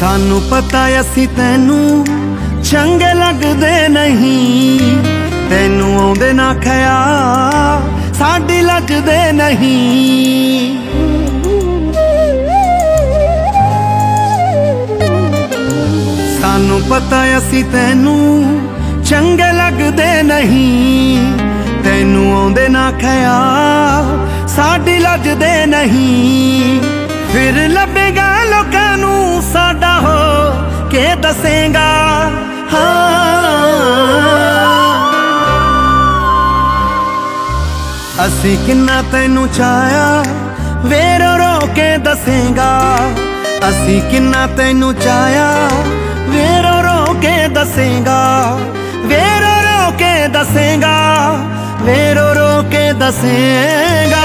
सानू पता असी तैनू चंगे लगदे नहीं, तैनू आउंदे ना ख्याल साडी लजदे नहीं। सानू पता असी तैनू चंगे लगदे नहीं, तैनू आउंदे ना ख्याल साडी लजदे नहीं। फिर लभेगा लोकां नू साडा हो के दसेगा। हाँ असी किन्ना तैनू चाया वे रो रो के दसेगा। असी किन्ना तैनू चाया वे रो रो के दसेगा। वे रो रो के दसेगा, वे रो रो के दसेगा।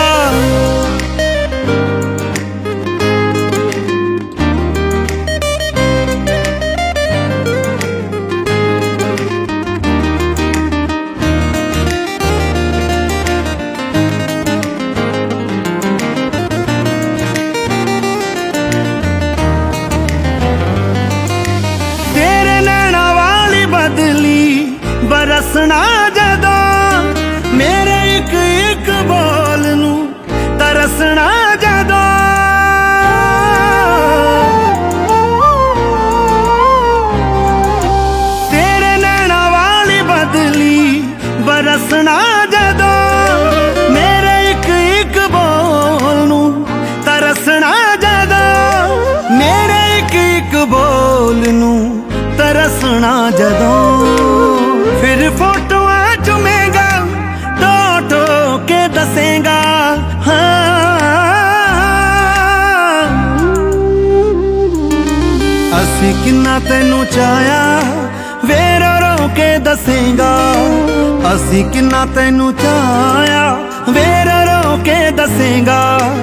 बरसना जदों मेरे एक एक बोल नू तरसना जदों। तेरे नैना वाली बदली बरसना जदों मेरे एक एक बोल नू तरसना जदों। मेरे एक एक बोल नू तरसना जदों। फिर फोटो चुमेगा टो टो के दसेगा। हाँ असी किन्ना तैनू चाया वे रो रो के दसेगा। असी किन्ना तैनू चाया वे रो रो के दसेगा।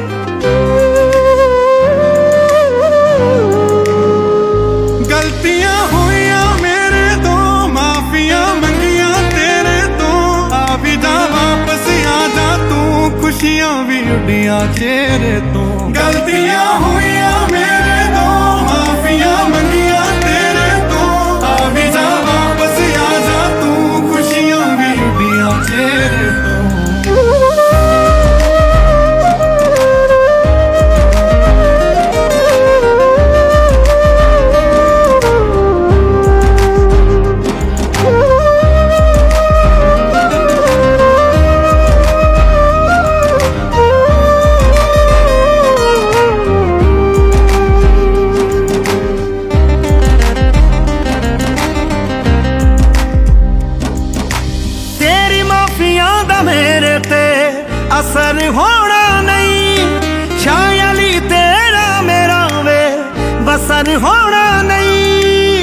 गलतियां हुईयां मेरे तो माफिया मंगिया तेरे तो। आ भी जा वापस आ जा तू खुशियां भी उड़िया चेहरे तो। गलतियां हुईयां मेरे तो माफिया मंगिया तेरे तो। आ भी जा वापस आ जा तू खुशियां भी उड़िया चेहरे तो। असर होना नहीं शायली तेरा मेरा वे बसर होना नहीं।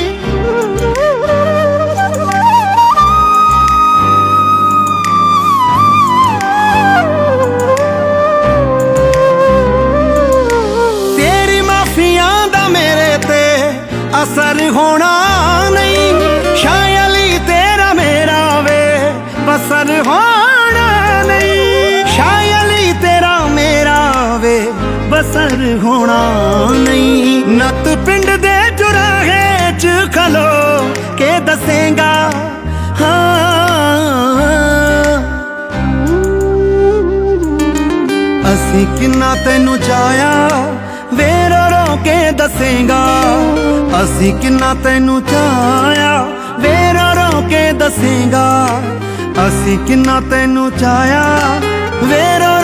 तेरी माफिया दा मेरे ते असर होना नहीं शायली तेरा मेरा वे बसर होना नहीं। शायली तेरा मेरा वे बसर होना नहीं। नत पिंड दे चुराहे च खलो के दसेगा। हाँ असी किन्ना तैनू चाया वे रो रो के दसेगा। असी किन्ना तैनू चाया वे रो रो के दसेगा। असी किन्ना तैनू चाया वे रो